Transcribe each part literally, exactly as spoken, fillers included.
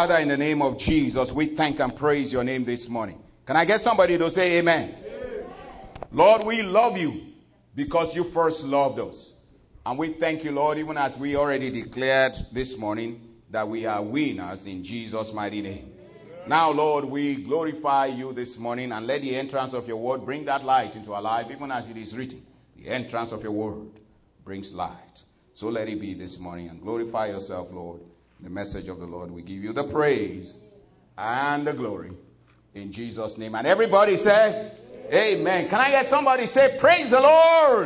Father, in the name of Jesus, we thank and praise your name this morning. Can I get somebody to say amen? Amen. Lord, we love you because you first loved us. And we thank you, Lord, even as we already declared this morning that we are winners in Jesus' mighty name. Amen. Now, Lord, we glorify you this morning and let the entrance of your word bring that light into our life, even as it is written. The entrance of your word brings light. So let it be this morning and glorify yourself, Lord. The message of the Lord, we give you the praise and the glory in Jesus' name. And everybody say, amen. Amen. Can I get somebody say, praise the Lord?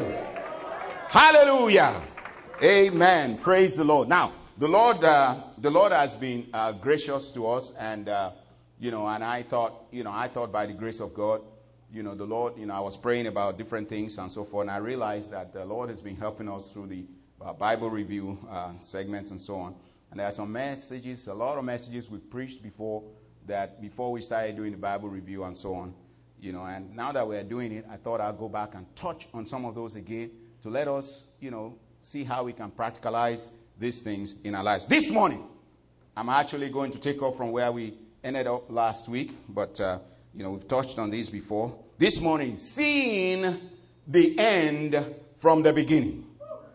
Hallelujah. Amen. Praise the Lord. Now, the Lord, uh, the Lord has been uh, gracious to us, and uh, you know, and I thought, you know, I thought by the grace of God, you know, the Lord, you know, I was praying about different things and so forth, and I realized that the Lord has been helping us through the uh, Bible review uh, segments and so on. And there are some messages, a lot of messages we preached before that, before we started doing the Bible review and so on, you know, and now that we're doing it, I thought I'd go back and touch on some of those again to let us, you know, see how we can practicalize these things in our lives. This morning, I'm actually going to take off from where we ended up last week, but, uh, you know, we've touched on this before. This morning, seeing the end from the beginning.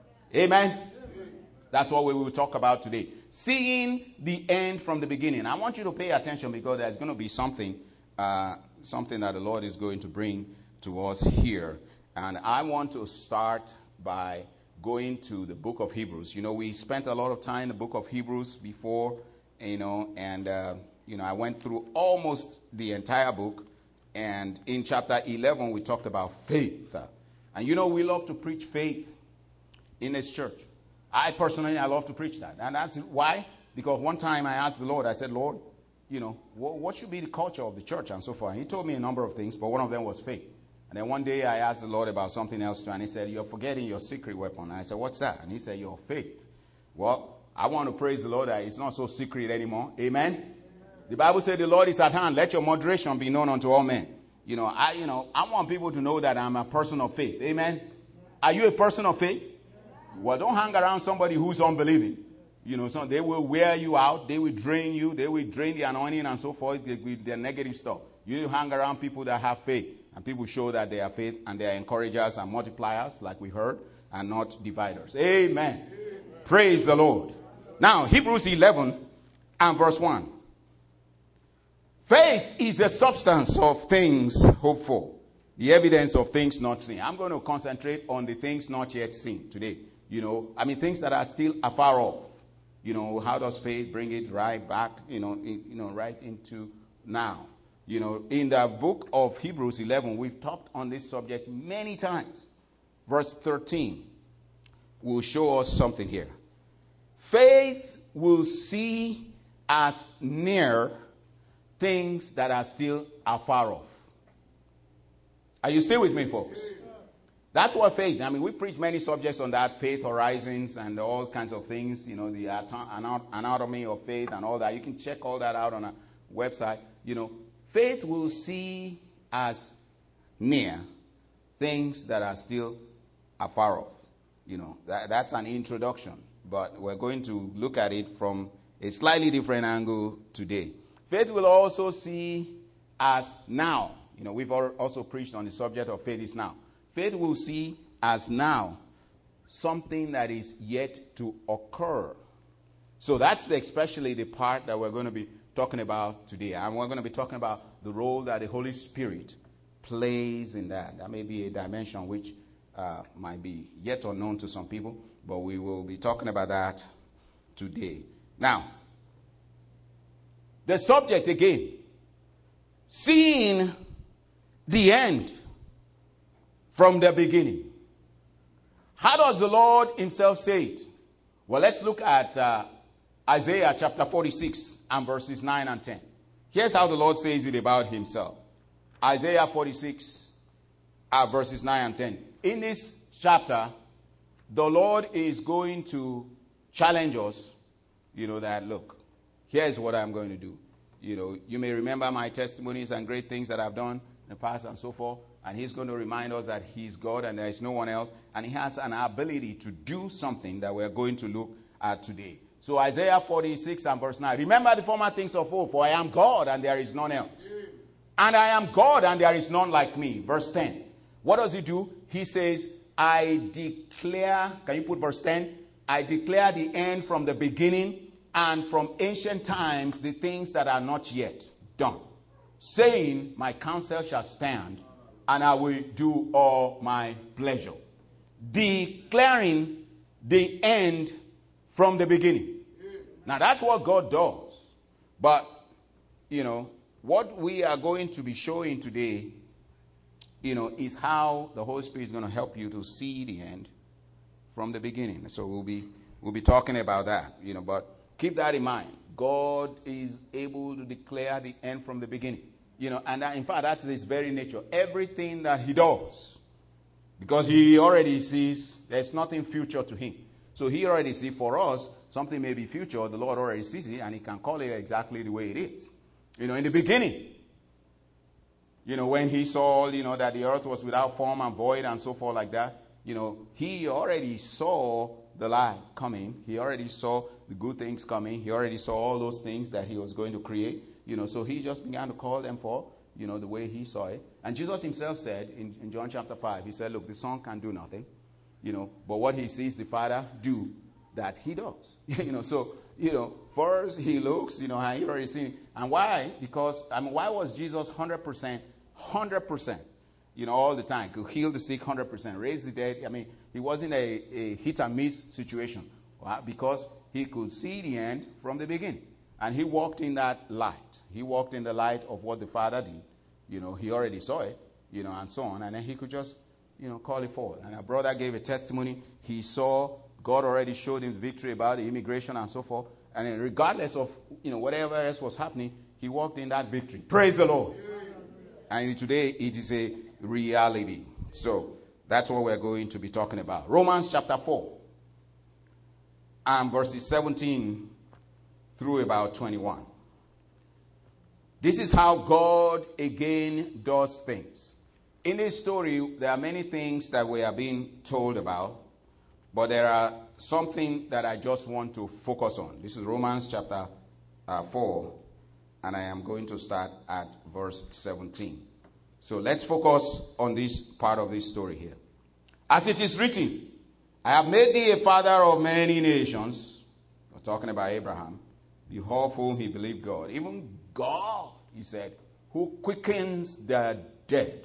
Amen? That's what we will talk about today. Seeing the end from the beginning. I want you to pay attention because there's going to be something, uh, something that the Lord is going to bring to us here. And I want to start by going to the book of Hebrews. You know, we spent a lot of time in the book of Hebrews before, you know, and, uh, you know, I went through almost the entire book. And in chapter eleven, we talked about faith. And, you know, we love to preach faith in this church. I personally, I love to preach that. And that's why, because one time I asked the Lord, I said, Lord, you know, what, what should be the culture of the church and so forth. And he told me a number of things, but one of them was faith. And then one day I asked the Lord about something else too, and he said, you're forgetting your secret weapon. And I said, what's that? And he said, your faith. Well, I want to praise the Lord that it's not so secret anymore. Amen? Amen. The Bible said the Lord is at hand. Let your moderation be known unto all men. You know, I, you know, I want people to know that I'm a person of faith. Amen? Are you a person of faith? Well, don't hang around somebody who's unbelieving. You know, so they will wear you out. They will drain you. They will drain the anointing and so forth with their negative stuff. You hang around people that have faith. And people show that they have faith and they are encouragers and multipliers, like we heard, and not dividers. Amen. Amen. Praise the Lord. Now, Hebrews eleven and verse one. Faith is the substance of things hoped for, the evidence of things not seen. I'm going to concentrate on the things not yet seen today. You know, I mean, things that are still afar off. You know, how does faith bring it right back, you know, in, you know, right into now? You know, in the book of Hebrews eleven, we've talked on this subject many times. Verse thirteen will show us something here. Faith will see as near things that are still afar off. Are you still with me, folks? That's what faith, I mean, we preach many subjects on that, faith horizons and all kinds of things, you know, the anatomy of faith and all that. You can check all that out on our website. You know, faith will see as near things that are still afar off. You know, that, that's an introduction, but we're going to look at it from a slightly different angle today. Faith will also see as now. You know, we've also preached on the subject of faith is now. Faith will see as now something that is yet to occur. So that's especially the part that we're going to be talking about today. And we're going to be talking about the role that the Holy Spirit plays in that. That may be a dimension which uh, might be yet unknown to some people, but we will be talking about that today. Now, the subject again, seeing the end from the beginning. How does the Lord himself say it? Well, let's look at uh, Isaiah chapter forty-six and verses nine and ten. Here's how the Lord says it about himself. Isaiah forty-six uh, verses nine and ten. In this chapter, the Lord is going to challenge us, you know, that, look, here's what I'm going to do. You know, you may remember my testimonies and great things that I've done in the past and so forth. And he's going to remind us that he's God and there is no one else. And he has an ability to do something that we're going to look at today. So Isaiah forty-six and verse nine. Remember the former things of old, for I am God and there is none else. And I am God and there is none like me. Verse ten. What does he do? He says, I declare, can you put verse ten? I declare the end from the beginning and from ancient times the things that are not yet done. Saying, my counsel shall stand and I will do all my pleasure. Declaring the end from the beginning. Now that's what God does. But, you know, what we are going to be showing today, you know, is how the Holy Spirit is going to help you to see the end from the beginning. So we'll be we'll be talking about that, you know, but keep that in mind. God is able to declare the end from the beginning. You know, and that, in fact, that's his very nature. Everything that he does, because he already sees there's nothing future to him. So he already sees for us, something may be future, the Lord already sees it, and he can call it exactly the way it is. You know, in the beginning, you know, when he saw, you know, that the earth was without form and void and so forth like that, you know, he already saw the light coming. He already saw the good things coming. He already saw all those things that he was going to create. You know, so he just began to call them for, you know, the way he saw it. And Jesus himself said in, in John chapter five, he said, look, the Son can do nothing, you know, but what he sees the Father do, that he does. you know, so, you know, first he looks, you know, and he already seen. And why? Because, I mean, why was Jesus one hundred percent, one hundred percent, you know, all the time? Could heal the sick one hundred percent, raise the dead. I mean, he wasn't a, a hit and miss situation. Why? Because he could see the end from the beginning. And he walked in that light. He walked in the light of what the Father did. You know, he already saw it, you know, and so on. And then he could just, you know, call it forward. And our brother gave a testimony. He saw, God already showed him the victory about the immigration and so forth. And then regardless of, you know, whatever else was happening, he walked in that victory. Praise the Lord. And today it is a reality. So that's what we're going to be talking about. Romans chapter four and verses seventeen through about twenty-one. This is how God again does things. In this story, there are many things that we are being told about, but there are something that I just want to focus on. This is Romans chapter uh, four, and I am going to start at verse seventeen. So let's focus on this part of this story here. As it is written, I have made thee a father of many nations. We're talking about Abraham. Behold, whom he believed God. Even God, he said, who quickens the dead,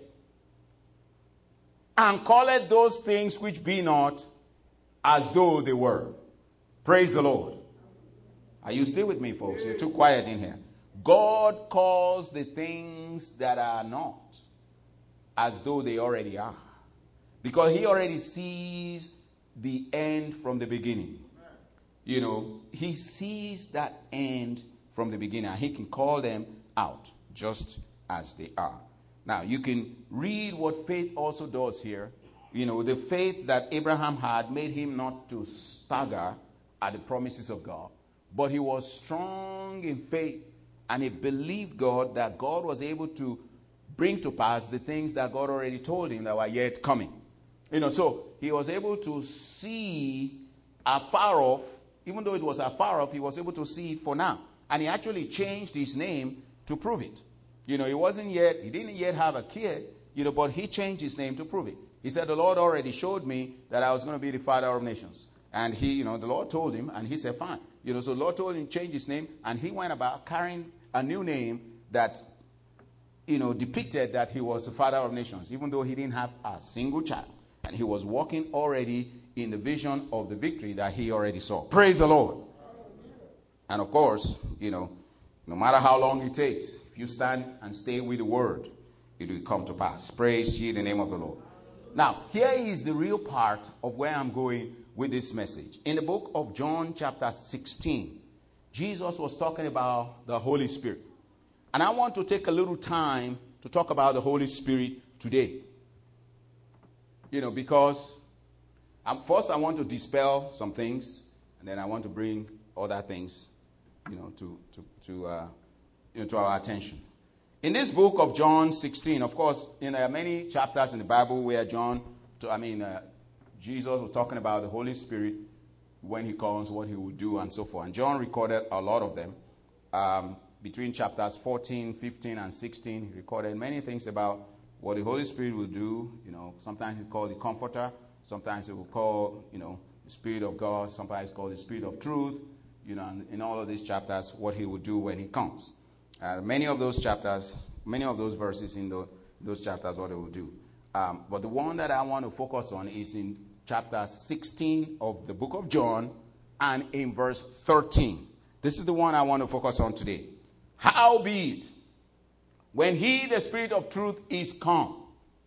and calleth those things which be not as though they were. Praise the Lord. Are you still with me, folks? You're too quiet in here. God calls the things that are not as though they already are, because he already sees the end from the beginning. You know, he sees that end from the beginning, and he can call them out just as they are. Now, you can read what faith also does here. You know, the faith that Abraham had made him not to stagger at the promises of God, but he was strong in faith, and he believed God that God was able to bring to pass the things that God already told him that were yet coming. You know, so he was able to see afar off. Even though it was afar off, he was able to see it for now. And he actually changed his name to prove it. You know, he wasn't yet, he didn't yet have a kid, you know, but he changed his name to prove it. He said, the Lord already showed me that I was going to be the father of nations. And he, you know, the Lord told him, and he said, fine. You know, so the Lord told him to change his name, and he went about carrying a new name that, you know, depicted that he was the father of nations, even though he didn't have a single child. And he was walking already in the vision of the victory that he already saw. Praise the Lord. And of course, you know, no matter how long it takes, if you stand and stay with the word, it will come to pass. Praise ye the name of the Lord. Now, here is the real part of where I'm going with this message. In the book of John chapter sixteen, Jesus was talking about the Holy Spirit. And I want to take a little time to talk about the Holy Spirit today. You know, because um, first I want to dispel some things, and then I want to bring other things, you know, to to to uh, you know, to our attention. In this book of John sixteen, of course, you know, there are many chapters in the Bible where John, to, I mean, uh, Jesus was talking about the Holy Spirit. when he comes, what he will do, and so forth. And John recorded a lot of them. Um, between chapters fourteen, fifteen, and sixteen, he recorded many things about what the Holy Spirit will do. You know, sometimes it's called the Comforter. Sometimes it will call, you know, the Spirit of God. Sometimes it's called the Spirit of Truth. You know, and in all of these chapters, what he will do when he comes. Uh, many of those chapters, many of those verses in the, those chapters, what he will do. Um, but the one that I want to focus on is in chapter sixteen of the book of John and in verse thirteen. This is the one I want to focus on today. Howbeit, when he, the Spirit of truth, is come,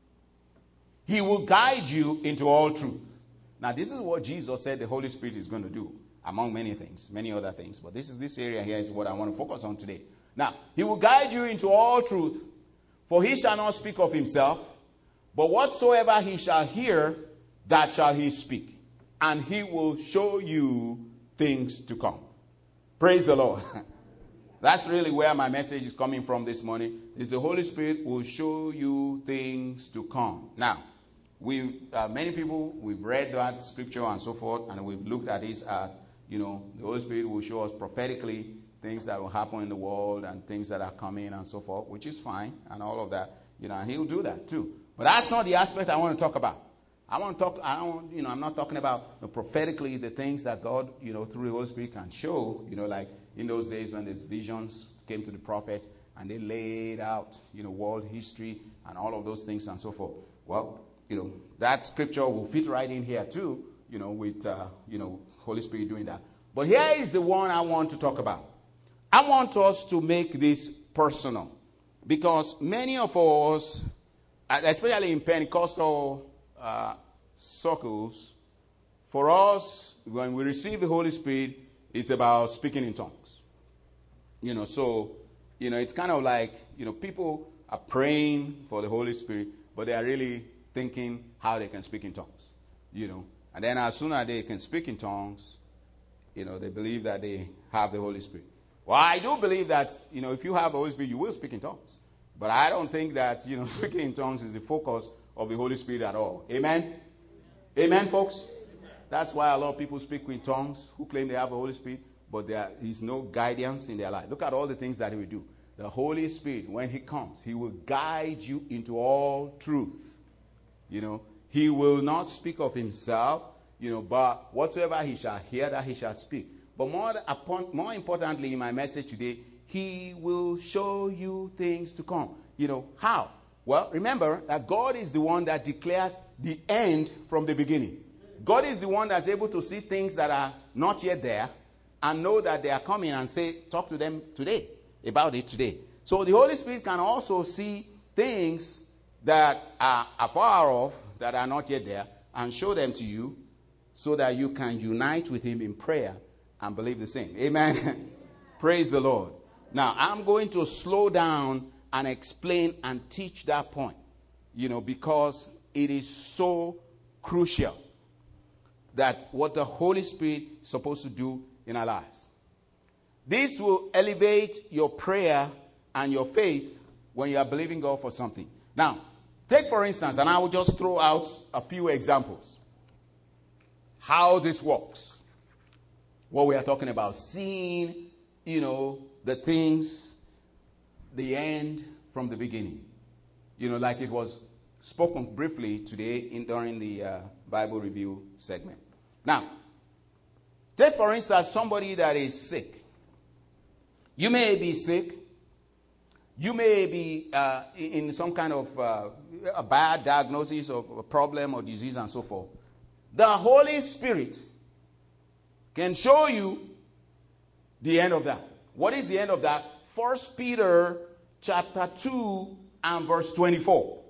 he will guide you into all truth. Now, this is what Jesus said the Holy Spirit is going to do, among many things, many other things. But this is this area here is what I want to focus on today. Now, he will guide you into all truth, for he shall not speak of himself, but whatsoever he shall hear, that shall he speak, and he will show you things to come. Praise the Lord. That's really where my message is coming from this morning, is the Holy Spirit will show you things to come. Now, we uh, many people, we've read that scripture and so forth, and we've looked at this as, you know, the Holy Spirit will show us prophetically things that will happen in the world and things that are coming and so forth, which is fine, and all of that, you know, and he'll do that too. But that's not the aspect I want to talk about. I want to talk, I don't, you know, I'm not talking about you know, prophetically the things that God, you know, through the Holy Spirit can show, you know, like in those days when these visions came to the prophet and they laid out, you know, world history and all of those things and so forth. Well, you know, that scripture will fit right in here too, you know, with, uh, you know, Holy Spirit doing that. But here is the one I want to talk about. I want us to make this personal because many of us, especially in Pentecostal uh, circles, for us, when we receive the Holy Spirit, it's about speaking in tongues. You know, so, you know, it's kind of like, you know, people are praying for the Holy Spirit, but they are really thinking how they can speak in tongues, you know. And then as soon as they can speak in tongues, you know, they believe that they have the Holy Spirit. Well, I do believe that, you know, if you have the Holy Spirit, you will speak in tongues. But I don't think that, you know, speaking in tongues is the focus of the Holy Spirit at all. Amen? Amen, folks? Amen. That's why a lot of people speak in tongues who claim they have the Holy Spirit, but there is no guidance in their life. Look at all the things that he will do. The Holy Spirit, when he comes, he will guide you into all truth. You know, he will not speak of himself, you know, but whatsoever he shall hear, that he shall speak. But more, upon, more importantly, in my message today, he will show you things to come. You know, how? Well, remember that God is the one that declares the end from the beginning. God is the one that's able to see things that are not yet there and know that they are coming and say, talk to them today, about it today. So the Holy Spirit can also see things that are afar off, that are not yet there, and show them to you so that you can unite with him in prayer and believe the same. Amen. Praise the Lord. Now, I'm going to slow down and explain and teach that point, you know, because it is so crucial that what the Holy Spirit is supposed to do in our lives. This will elevate your prayer and your faith when you are believing God for something. Now, take for instance, and I will just throw out a few examples, how this works. What we are talking about, seeing, you know, the things, the end from the beginning. You know, like it was spoken briefly today in, during the uh, Bible review segment. Now, take for instance somebody that is sick. You may be sick. You may be uh, in some kind of uh, a bad diagnosis of a problem or disease and so forth. The Holy Spirit can show you the end of that. What is the end of that? First Peter chapter two and verse twenty-four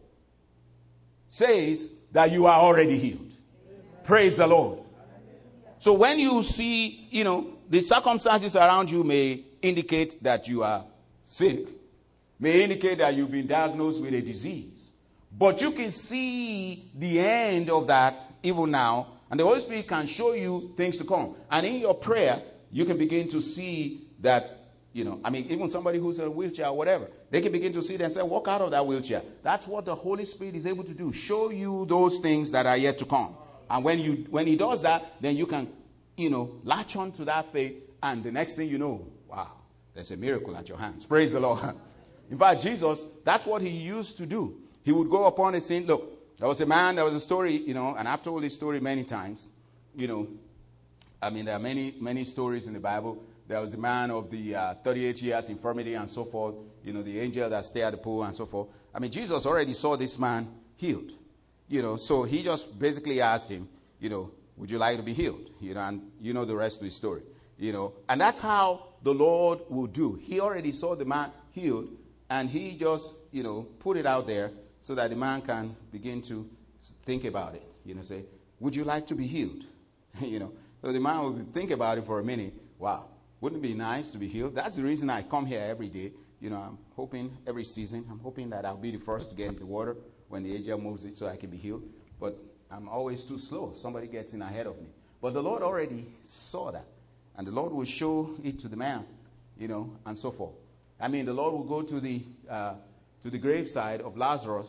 says that you are already healed. Amen. Praise the Lord. So when you see, you know, the circumstances around you may indicate that you are sick, may indicate that you've been diagnosed with a disease. But you can see the end of that even now, and the Holy Spirit can show you things to come. And in your prayer, you can begin to see that, you know, I mean, even somebody who's in a wheelchair or whatever, they can begin to see themselves walk out of that wheelchair. That's what the Holy Spirit is able to do, show you those things that are yet to come. And when you when he does that, then you can you know, latch on to that faith, and the next thing you know, wow, there's a miracle at your hands. Praise the Lord. In fact, Jesus, that's what he used to do. He would go upon a scene. Look, there was a man, there was a story, you know, and I've told this story many times. You know, I mean, there are many, many stories in the Bible. There was a man of the uh, thirty-eight years infirmity and so forth. You know, the angel that stayed at the pool and so forth. I mean, Jesus already saw this man healed. You know, so he just basically asked him, you know, would you like to be healed? You know, and you know the rest of the story. You know, and that's how the Lord will do. He already saw the man healed, and he just, you know, put it out there so that the man can begin to think about it. You know, say, would you like to be healed? You know, so the man will think about it for a minute. Wow. Wouldn't it be nice to be healed? That's the reason I come here every day. You know, I'm hoping every season, I'm hoping that I'll be the first to get into the water when the angel moves it so I can be healed. But I'm always too slow. Somebody gets in ahead of me. But the Lord already saw that. And the Lord will show it to the man, you know, and so forth. I mean, the Lord will go to the uh, to the graveside of Lazarus,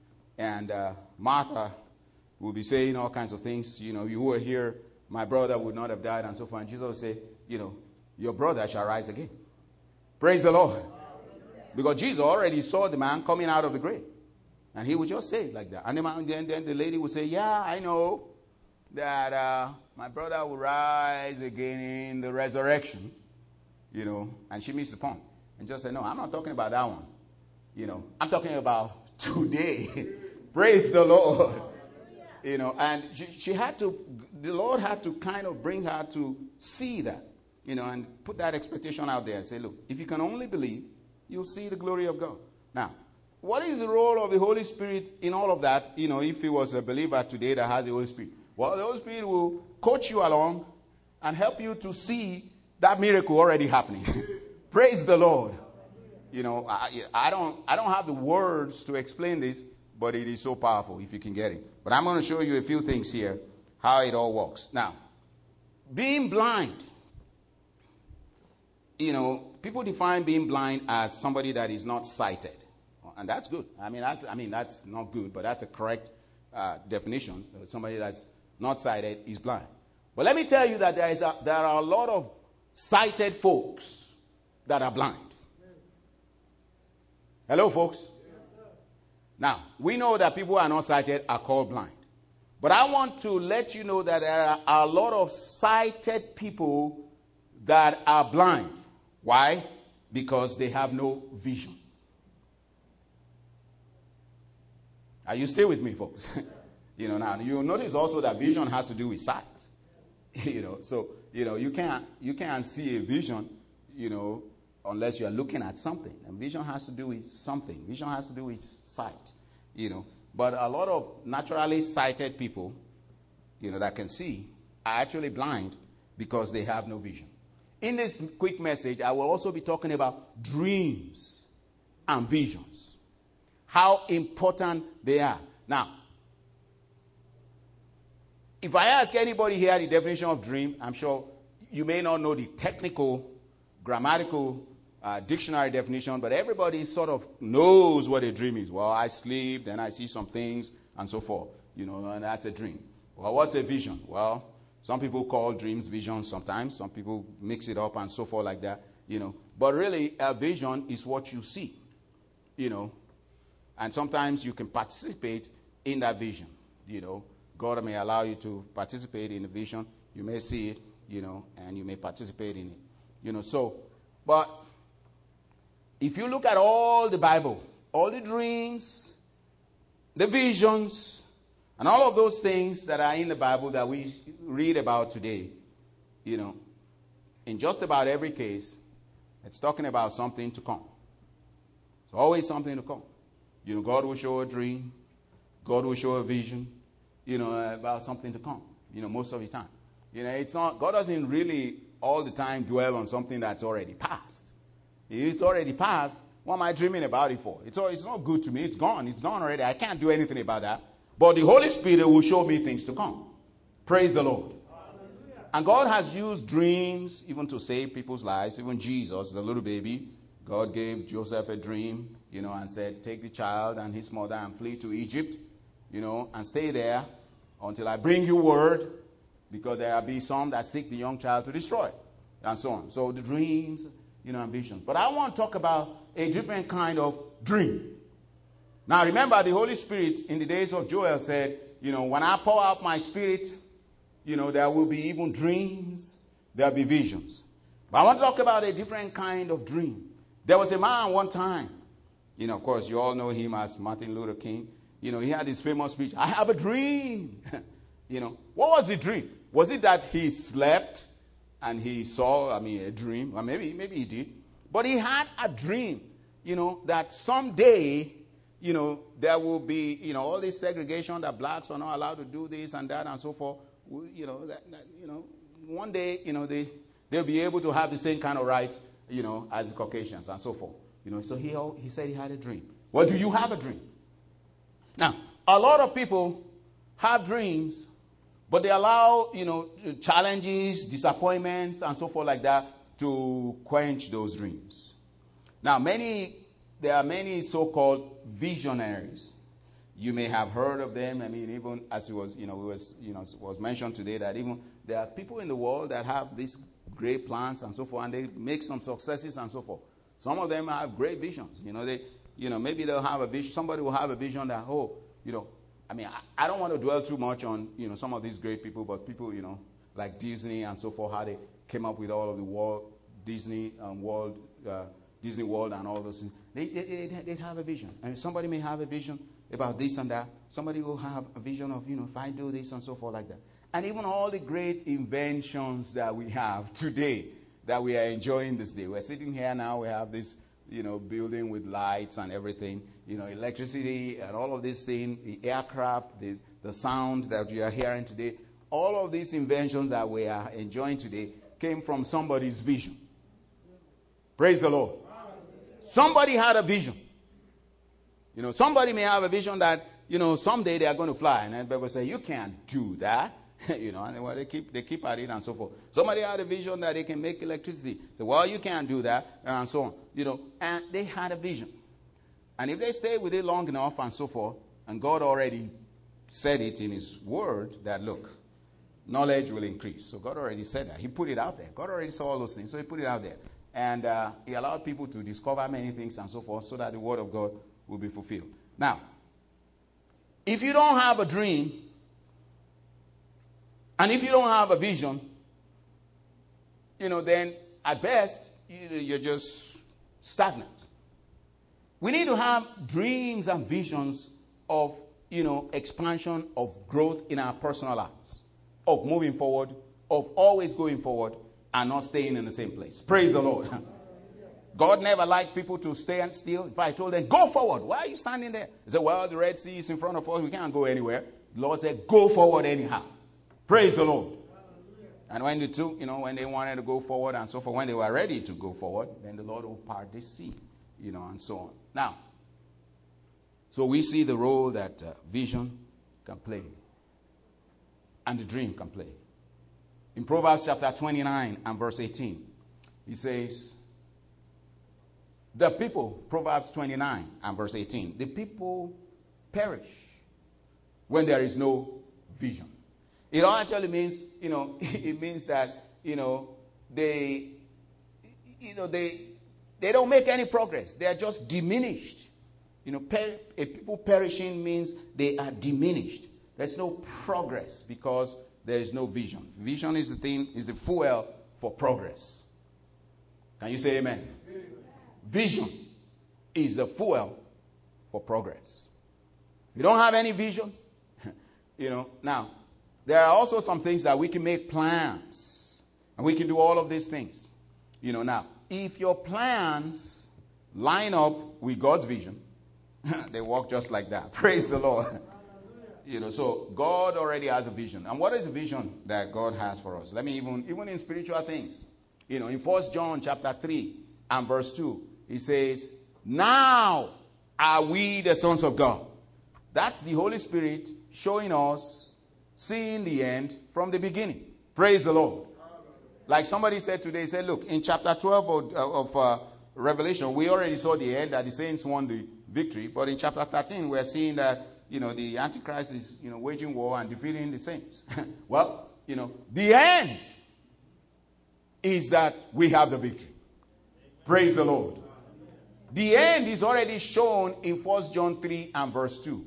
and uh, Martha will be saying all kinds of things. You know, you were here, my brother would not have died, and so forth. And Jesus will say, you know, your brother shall rise again. Praise the Lord. Because Jesus already saw the man coming out of the grave. And he would just say it like that. And the man, then, then the lady would say, yeah, I know that uh, my brother will rise again in the resurrection. You know, and she missed the point. And just say, no, I'm not talking about that one. You know, I'm talking about today. Praise the Lord. You know, and she, she had to, the Lord had to kind of bring her to see that. You know, and put that expectation out there and say, look, if you can only believe, you'll see the glory of God. Now, what is the role of the Holy Spirit in all of that? You know, if he was a believer today that has the Holy Spirit. Well, the Holy Spirit will coach you along and help you to see that miracle already happening. Praise the Lord. You know, I, I don't I don't have the words to explain this, but it is so powerful if you can get it. But I'm going to show you a few things here, how it all works. Now, being blind. You know, people define being blind as somebody that is not sighted. And that's good. I mean, that's, I mean, that's not good, but that's a correct uh, definition. Somebody that's not sighted is blind. But let me tell you that there, is a, there are a lot of sighted folks that are blind. Hello, folks? Now, we know that people who are not sighted are called blind. But I want to let you know that there are a lot of sighted people that are blind. Why? Because they have no vision. Are you still with me, folks? You know, now you'll notice also that vision has to do with sight. You know, so you know you can't you can't see a vision, you know, unless you are looking at something. And vision has to do with something. Vision has to do with sight. You know, but a lot of naturally sighted people, you know, that can see are actually blind because they have no vision. In this quick message, I will also be talking about dreams and visions. How important they are. Now, if I ask anybody here the definition of dream, I'm sure you may not know the technical, grammatical, uh, dictionary definition, but everybody sort of knows what a dream is. Well, I sleep, then I see some things, and so forth. You know, and that's a dream. Well, what's a vision? Well, some people call dreams visions sometimes. Some people mix it up and so forth like that, you know. But really, a vision is what you see, you know. And sometimes you can participate in that vision, you know. God may allow you to participate in the vision. You may see it, you know, and you may participate in it, you know. So, but if you look at all the Bible, all the dreams, the visions, and all of those things that are in the Bible that we read about today, you know, in just about every case, it's talking about something to come. It's always something to come. You know, God will show a dream. God will show a vision, you know, about something to come, you know, most of the time. You know, it's not, God doesn't really all the time dwell on something that's already passed. If it's already passed, what am I dreaming about it for? It's, all, it's not good to me. It's gone. It's gone already. I can't do anything about that. But the Holy Spirit will show me things to come. Praise the Lord. Hallelujah. And God has used dreams even to save people's lives. Even Jesus, the little baby, God gave Joseph a dream, you know, and said, take the child and his mother and flee to Egypt, you know, and stay there until I bring you word. because there will be some that seek the young child to destroy it, and so on. So the dreams, you know, and visions. But I want to talk about a different kind of dream. Now remember, the Holy Spirit in the days of Joel said, you know, when I pour out my Spirit, you know, there will be even dreams, there will be visions. But I want to talk about a different kind of dream. There was a man one time, you know, of course, you all know him as Martin Luther King. You know, he had this famous speech, I have a dream. You know, what was the dream? Was it that he slept and he saw, I mean, a dream? Or maybe, maybe he did. But he had a dream, you know, that someday, you know, there will be, you know, all this segregation that blacks are not allowed to do this and that and so forth. You know, that, that you know, one day, you know, they, they'll be able to have the same kind of rights, you know, as the Caucasians and so forth. You know, so he, he said he had a dream. Well, do you have a dream? Now, a lot of people have dreams, but they allow, you know, challenges, disappointments, and so forth like that to quench those dreams. Now, many, there are many so-called visionaries. You may have heard of them. I mean, even as it was, you know, it was, you know, was mentioned today that even there are people in the world that have these great plans and so forth, and they make some successes and so forth. Some of them have great visions. You know, they, you know, maybe they'll have a vision. Somebody will have a vision that, oh, you know, I mean, I, I don't want to dwell too much on, you know, some of these great people, but people, you know, like Disney and so forth, how they came up with all of the world, Disney um, World, uh, Disney World and all those things. They, they, they, they have a vision. And somebody may have a vision about this and that. Somebody will have a vision of, you know, if I do this and so forth like that. And even all the great inventions that we have today, that we are enjoying this day. We're sitting here now, we have this, you know, building with lights and everything, you know, electricity and all of these things, the aircraft, the, the sound that you are hearing today. All of these inventions that we are enjoying today came from somebody's vision. Praise the Lord. Somebody had a vision. You know, somebody may have a vision that, you know, someday they are going to fly. And then people say, you can't do that. You know, and well, they keep they keep at it and so forth. Somebody had a vision that they can make electricity. So, well, you can't do that, and so on. You know, and they had a vision. And if they stay with it long enough and so forth, and God already said it in His Word that, look, knowledge will increase. So God already said that. He put it out there. God already saw all those things, so He put it out there. And uh, He allowed people to discover many things and so forth so that the Word of God will be fulfilled. Now, if you don't have a dream, and if you don't have a vision, you know, then at best, you're just stagnant. We need to have dreams and visions of, you know, expansion, of growth in our personal lives, of moving forward, of always going forward and not staying in the same place. Praise the Lord. God never liked people to stay and still. If I told them, go forward, why are you standing there? He said, well, the Red Sea is in front of us. We can't go anywhere. The Lord said, go forward anyhow. Praise the Lord. And when the two, you know, when they wanted to go forward and so forth, when they were ready to go forward, then the Lord will part the sea, you know, and so on. Now, so we see the role that uh, vision can play and the dream can play. In Proverbs chapter twenty-nine and verse eighteen, he says, the people, Proverbs twenty-nine and verse eighteen, the people perish when there is no vision. It all actually means, you know, it means that, you know, they, you know, they, they don't make any progress. They are just diminished. You know, per, a people perishing means they are diminished. There's no progress because there is no vision. Vision is the thing, is the fuel for progress. Can you say amen? Amen. Vision is the fuel for progress. If you don't have any vision, you know, now, there are also some things that we can make plans. And we can do all of these things. You know, now, if your plans line up with God's vision, they work just like that. Praise the Lord. You know, so God already has a vision. And what is the vision that God has for us? Let me even, even in spiritual things. You know, in First John chapter three and verse two, he says, now are we the sons of God. That's the Holy Spirit showing us, seeing the end from the beginning. Praise the Lord. Like somebody said today, he said, look, in chapter twelve of, of uh, Revelation, we already saw the end, that the saints won the victory. But in chapter thirteen, we're seeing that, you know, the Antichrist is, you know, waging war and defeating the saints. Well, you know, the end is that we have the victory. Praise the Lord. The end is already shown in First John three and verse two.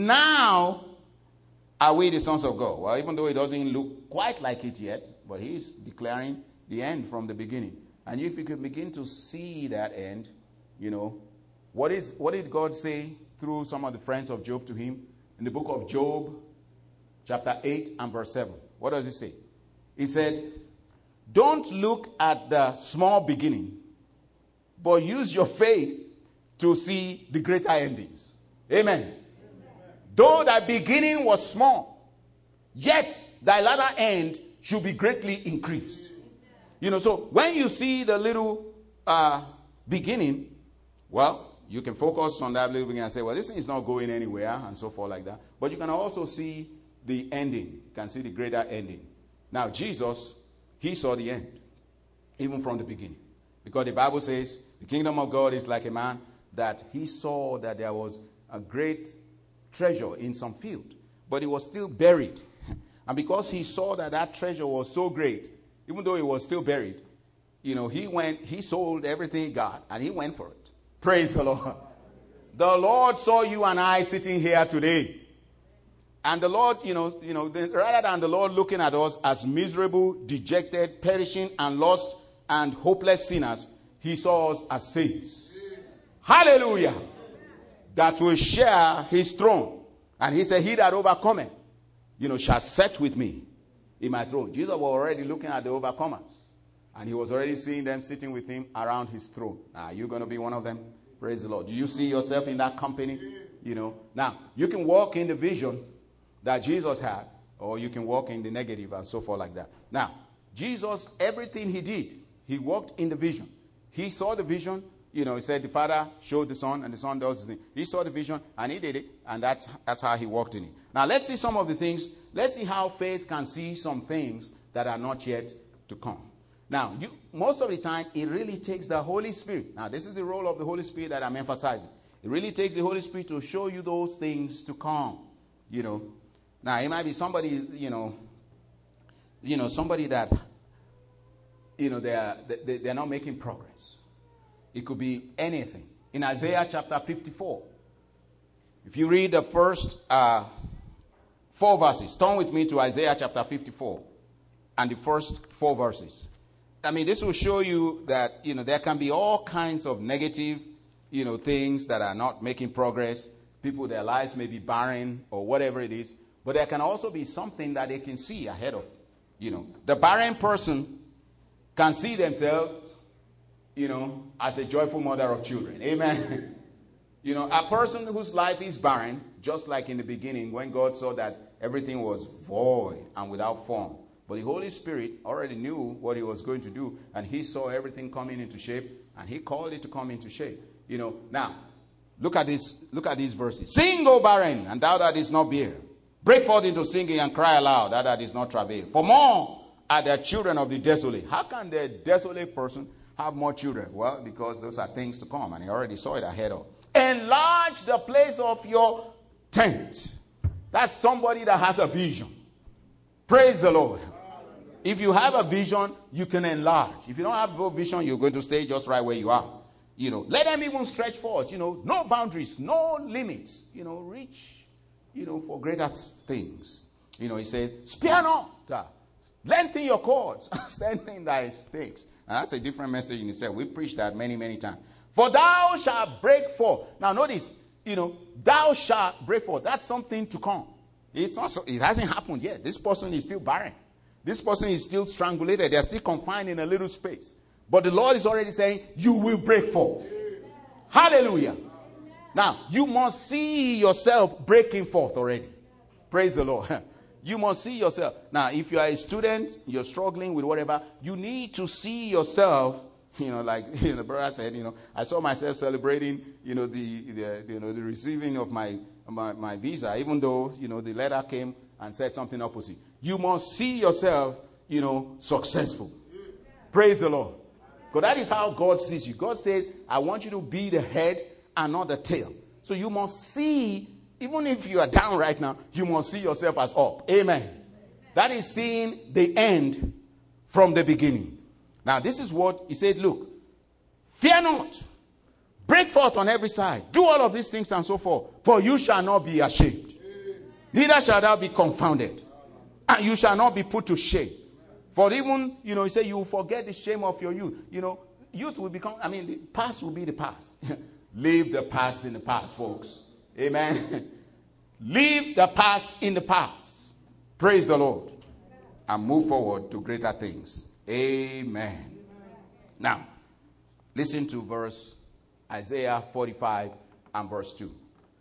Now are we the sons of God? Well, even though it doesn't look quite like it yet, but he's declaring the end from the beginning. And if you can begin to see that end, you know, what is what did God say through some of the friends of Job to him? In the book of Job, chapter eight and verse seven. What does it say? He said, don't look at the small beginning, but use your faith to see the greater endings. Amen. Amen. Though thy beginning was small, yet thy latter end should be greatly increased. You know, so when you see the little uh, beginning, well, you can focus on that little beginning and say, well, this thing is not going anywhere, and so forth like that. But you can also see the ending. You can see the greater ending. Now, Jesus, he saw the end, even from the beginning. Because the Bible says, the kingdom of God is like a man that he saw that there was a great treasure in some field, but it was still buried. And because he saw that that treasure was so great, even though it was still buried, you know, he went, he sold everything he got, and he went for it. Praise the Lord. The Lord saw you and I sitting here today. And the Lord, you know, you know, the, rather than the Lord looking at us as miserable, dejected, perishing, and lost, and hopeless sinners, he saw us as saints. Hallelujah. That will share his throne. And he said, he that overcometh, you know, shall sit with me in my throne. Jesus was already looking at the overcomers. And he was already seeing them sitting with him around his throne. Are you going to be one of them? Praise the Lord. Do you see yourself in that company? You know, now, you can walk in the vision that Jesus had, or you can walk in the negative and so forth like that. Now, Jesus, everything he did, he walked in the vision. He saw the vision. You know, he said the Father showed the Son, and the Son does his thing. He saw the vision, and he did it, and that's that's how he walked in it. Now, let's see some of the things. Let's see how faith can see some things that are not yet to come. Now, you, most of the time, it really takes the Holy Spirit. Now, this is the role of the Holy Spirit that I'm emphasizing. It really takes the Holy Spirit to show you those things to come. You know, now it might be somebody, you know, you know, somebody that, you know, they are they, they're not making progress. It could be anything. In Isaiah chapter fifty-four, if you read the first uh, four verses, turn with me to Isaiah chapter fifty-four and the first four verses. I mean, this will show you that, you know, there can be all kinds of negative, you know, things that are not making progress. People, their lives may be barren or whatever it is. But there can also be something that they can see ahead of. You know, the barren person can see themselves, you know, as a joyful mother of children. Amen. You know, a person whose life is barren, just like in the beginning when God saw that everything was void and without form. But the Holy Spirit already knew what he was going to do, and he saw everything coming into shape, and he called it to come into shape. You know, now, look at this, look at these verses. Sing, O barren, and thou that is not bear. Break forth into singing and cry aloud, thou that is not travail. For more are the children of the desolate. How can the desolate person have more children? Well, because those are things to come, and he already saw it ahead of. Enlarge the place of your tent. That's somebody that has a vision. Praise the Lord. If you have a vision, you can enlarge. If you don't have a vision, you're going to stay just right where you are. You know, let them even stretch forth. You know, no boundaries, no limits. You know, reach, you know, for greater things. You know, he says, spare not, uh, lengthen your cords, strengthen thy stakes. And that's a different message in itself. We've preached that many, many times. For thou shalt break forth. Now notice, you know, thou shalt break forth. That's something to come. It's not so, it hasn't happened yet. This person is still barren. This person is still strangulated. They're still confined in a little space. But the Lord is already saying, you will break forth. Amen. Hallelujah. Amen. Now, you must see yourself breaking forth already. Praise the Lord. You must see yourself. Now, if you are a student, you're struggling with whatever, you need to see yourself, you know, like you know, the brother said, you know, I saw myself celebrating, you know, the, the you know, the receiving of my, my, my visa, even though, you know, the letter came and said something opposite. You must see yourself, you know, successful. Praise the Lord. Because that is how God sees you. God says, I want you to be the head and not the tail. So you must see, even if you are down right now, you must see yourself as up. Amen. That is seeing the end from the beginning. Now, this is what he said, look, fear not, break forth on every side, do all of these things and so forth, for you shall not be ashamed, neither shall thou be confounded, and you shall not be put to shame. For even, you know, he said, you will forget the shame of your youth. You know, youth will become, I mean, the past will be the past. Leave the past in the past, folks. Amen. Leave the past in the past. Praise the Lord. And move forward to greater things. Amen. Now, listen to verse Isaiah forty-five and verse two.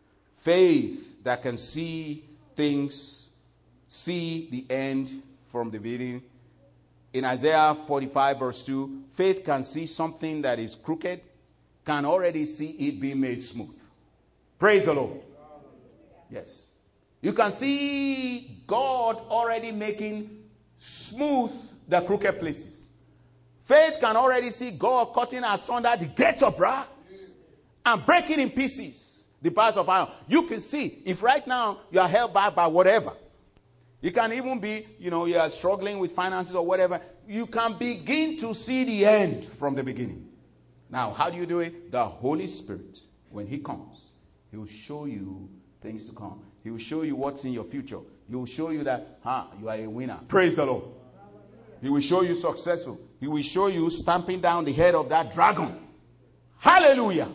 Faith that can see things, see the end from the beginning. In Isaiah forty-five verse two, faith can see something that is crooked, can already see it being made smooth. Praise the Lord. Yes. You can see God already making smooth the crooked places. Faith can already see God cutting asunder the gates of brass and breaking in pieces the bars of iron. You can see if right now you are held back by whatever. It can even be, you know, you are struggling with finances or whatever. You can begin to see the end from the beginning. Now, how do you do it? The Holy Spirit, when he comes, he will show you things to come. He will show you what's in your future. He will show you that, huh, you are a winner. Praise the Lord. He will show you successful. He will show you stamping down the head of that dragon. Hallelujah.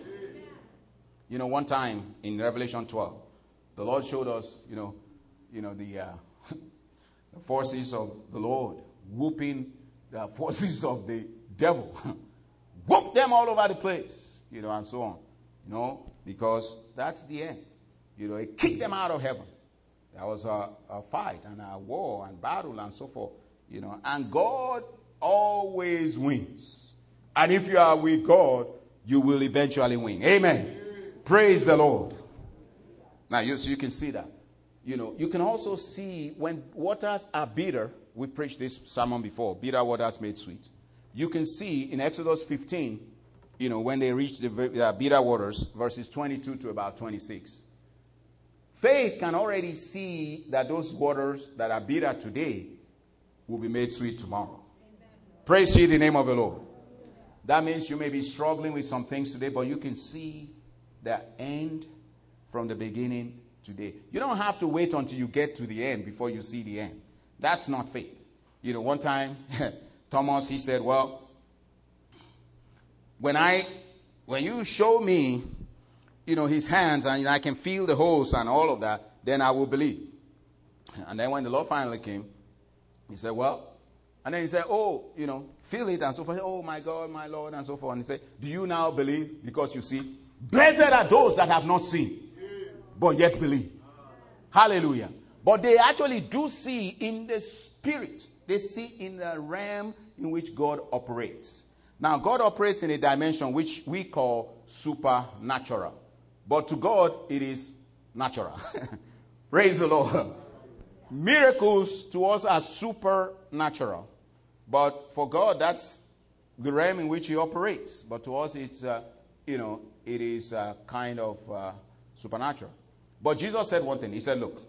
You know, one time in Revelation twelve, the Lord showed us, you know, you know, the, uh, the forces of the Lord whooping the forces of the devil. Whoop them all over the place, you know, and so on. You know, because that's the end. You know, it kicked them out of heaven. There was a, a fight and a war and battle and so forth. You know, and God always wins. And if you are with God, you will eventually win. Amen. Amen. Praise the Lord. Now, you, so you can see that. You know, you can also see when waters are bitter. We've preached this sermon before. Bitter waters made sweet. You can see in Exodus fifteen, you know, when they reach the uh, bitter waters, verses twenty-two to about twenty-six. Faith can already see that those waters that are bitter today will be made sweet tomorrow. Amen. Praise ye the name of the Lord. That means you may be struggling with some things today, but you can see the end from the beginning today. You don't have to wait until you get to the end before you see the end. That's not faith. You know, one time, Thomas, he said, well, when I, when you show me, you know, his hands and I can feel the holes and all of that, then I will believe. And then when the Lord finally came, he said, well, and then he said, oh, you know, feel it and so forth. Oh, my God, my Lord, and so forth. And he said, do you now believe because you see? Blessed are those that have not seen, but yet believe. Hallelujah. But they actually do see in the spirit. They see in the realm in which God operates. Now, God operates in a dimension which we call supernatural. But to God, it is natural. Praise the Lord. Miracles to us are supernatural. But for God, that's the realm in which he operates. But to us, it's, uh, you know, it is uh, kind of uh, supernatural. But Jesus said one thing. He said, look,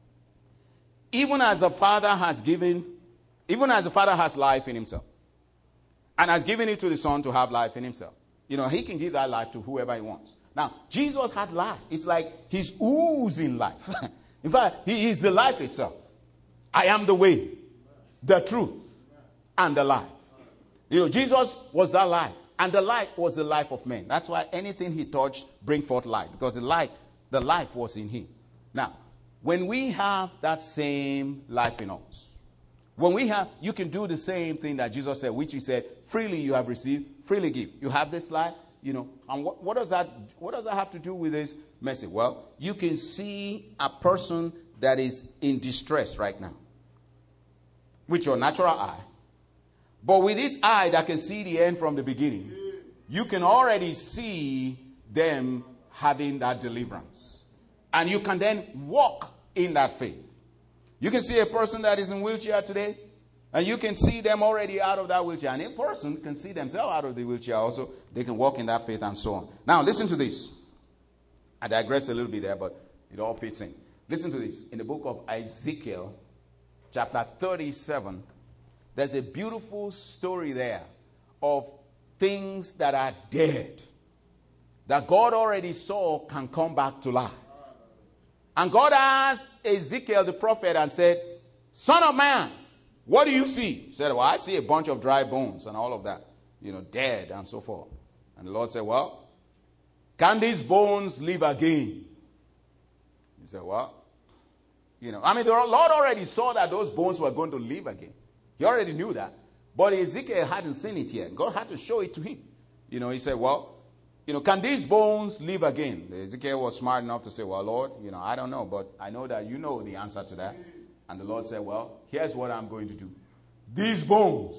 even as the Father has given, even as the Father has life in himself, and has given it to the Son to have life in himself, you know, he can give that life to whoever he wants. Now, Jesus had life. It's like he's oozing life. In fact, he is the life itself. I am the way, the truth, and the life. You know, Jesus was that life. And the life was the life of men. That's why anything he touched bring forth life. Because the life, the life was in him. Now, when we have that same life in us, when we have, you can do the same thing that Jesus said, which he said, freely you have received, freely give. You have this life, you know, and what, what does that, what does that have to do with this message? Well, you can see a person that is in distress right now with your natural eye. But with this eye that can see the end from the beginning, you can already see them having that deliverance. And you can then walk in that faith. You can see a person that is in a wheelchair today, and you can see them already out of that wheelchair. And a person can see themselves out of the wheelchair also. They can walk in that faith and so on. Now, listen to this. I digress a little bit there, but it all fits in. Listen to this. In the book of Ezekiel, chapter thirty-seven, there's a beautiful story there of things that are dead, that God already saw can come back to life. And God asked Ezekiel the prophet and said, "Son of man, what do you see?" He said, "Well, I see a bunch of dry bones and all of that, you know, dead and so forth." And the Lord said, "Well, can these bones live again?" He said, "Well, you know, I mean, the Lord already saw that those bones were going to live again. He already knew that. But Ezekiel hadn't seen it yet. God had to show it to him. You know, he said, "Well, you know, can these bones live again?" Ezekiel was smart enough to say, "Well, Lord, you know, I don't know, but I know that you know the answer to that." And the Lord said, "Well, here's what I'm going to do. These bones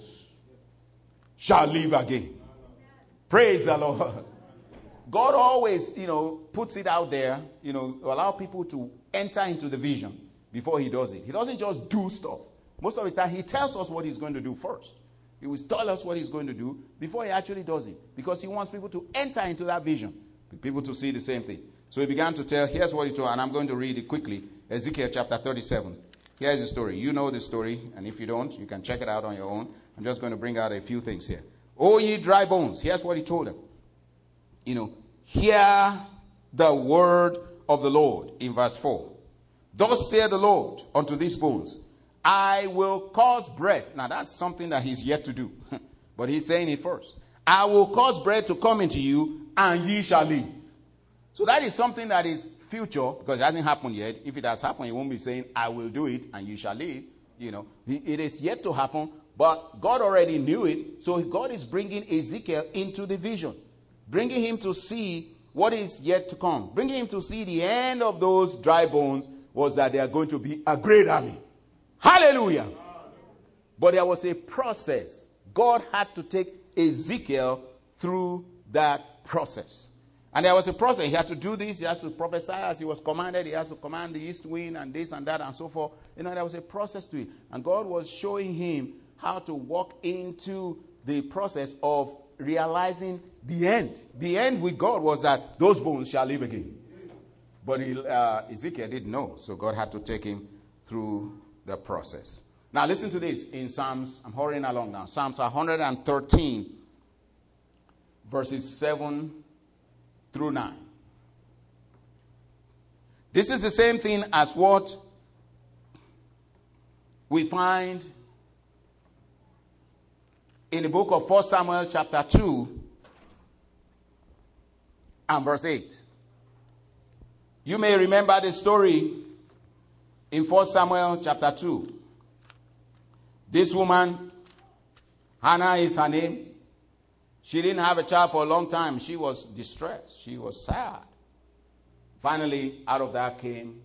shall live again." Praise the Lord. God always, you know, puts it out there, you know, allow people to enter into the vision before he does it. He doesn't just do stuff. Most of the time, he tells us what he's going to do first. He will tell us what he's going to do before he actually does it, because he wants people to enter into that vision, people to see the same thing. So he began to tell, here's what he told, and I'm going to read it quickly. Ezekiel chapter thirty-seven. Here's the story. You know the story, and if you don't, you can check it out on your own. I'm just going to bring out a few things here. "O ye dry bones," here's what he told them. You know, "hear the word of the Lord," in verse four. "Thus saith the Lord unto these bones, I will cause breath." Now that's something that he's yet to do. But he's saying it first. "I will cause breath to come into you, and ye shall live." So that is something that is future, because it hasn't happened yet. If it has happened, he won't be saying, "I will do it, and you shall live." You know, it is yet to happen, but God already knew it. So God is bringing Ezekiel into the vision, bringing him to see what is yet to come, bringing him to see the end of those dry bones was that they are going to be a great army. Hallelujah. But there was a process. God had to take Ezekiel through that process. And there was a process. He had to do this. He has to prophesy as he was commanded. He has to command the east wind and this and that and so forth. You know, there was a process to it. And God was showing him how to walk into the process of realizing the end. The end with God was that those bones shall live again. But he, uh, Ezekiel didn't know. So God had to take him through the process. Now listen to this in Psalms. I'm hurrying along now. Psalms one hundred thirteen, verses seven through nine. This is the same thing as what we find in the book of First Samuel chapter two and verse eight. You may remember the story in First Samuel chapter two. This woman, Hannah is her name. She didn't have a child for a long time. She was distressed. She was sad. Finally, out of that came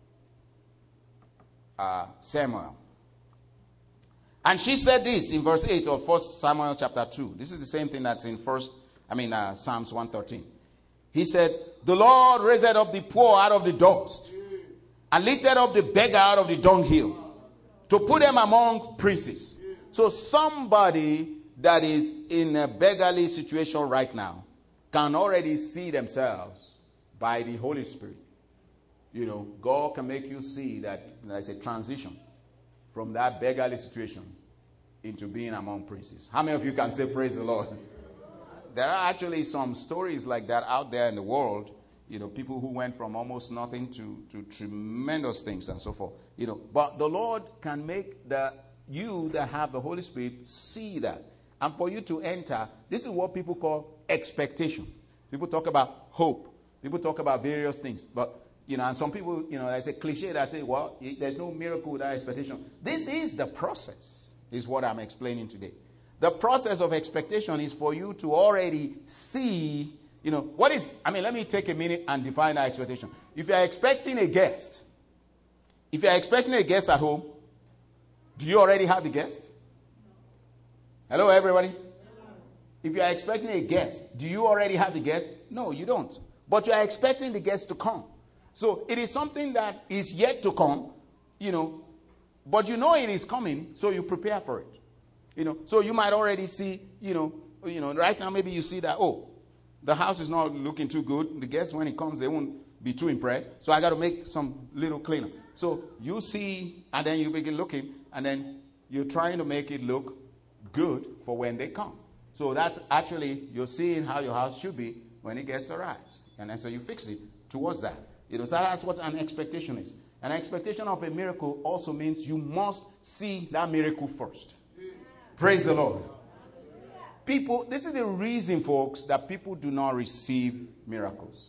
uh, Samuel. And she said this in verse eight of First Samuel chapter two. This is the same thing that's in first, I mean, uh, Psalms one thirteen. He said, "The Lord raised up the poor out of the dust, and lifted up the beggar out of the dunghill, to put them among princes." So somebody that is in a beggarly situation right now can already see themselves by the Holy Spirit. You know, God can make you see that there's a transition from that beggarly situation into being among princes. How many of you can say praise the Lord? There are actually some stories like that out there in the world. You know, people who went from almost nothing to, to tremendous things and so forth. You know, but the Lord can make the you that have the Holy Spirit see that. And for you to enter, this is what people call expectation. People talk about hope. People talk about various things. But, you know, and some people, you know, there's a cliche that say, well, there's no miracle without expectation. This is the process, is what I'm explaining today. The process of expectation is for you to already see, you know, what is, I mean, let me take a minute and define that expectation. If you're expecting a guest, if you're expecting a guest at home, do you already have a guest? Hello, everybody. If you are expecting a guest, do you already have a guest? No, you don't. But you are expecting the guest to come. So it is something that is yet to come, you know, but you know it is coming, so you prepare for it. You know, so you might already see, you know, you know, right now maybe you see that, oh, the house is not looking too good. The guests, when it comes, they won't, be too impressed. So I got to make some little cleaner. So you see, and then you begin looking, and then you're trying to make it look good for when they come. So that's actually, you're seeing how your house should be when it gets arrived. And then so you fix it towards that. You know, so that's what an expectation is. An expectation of a miracle also means you must see that miracle first. Praise the Lord. People, this is the reason, folks, that people do not receive miracles.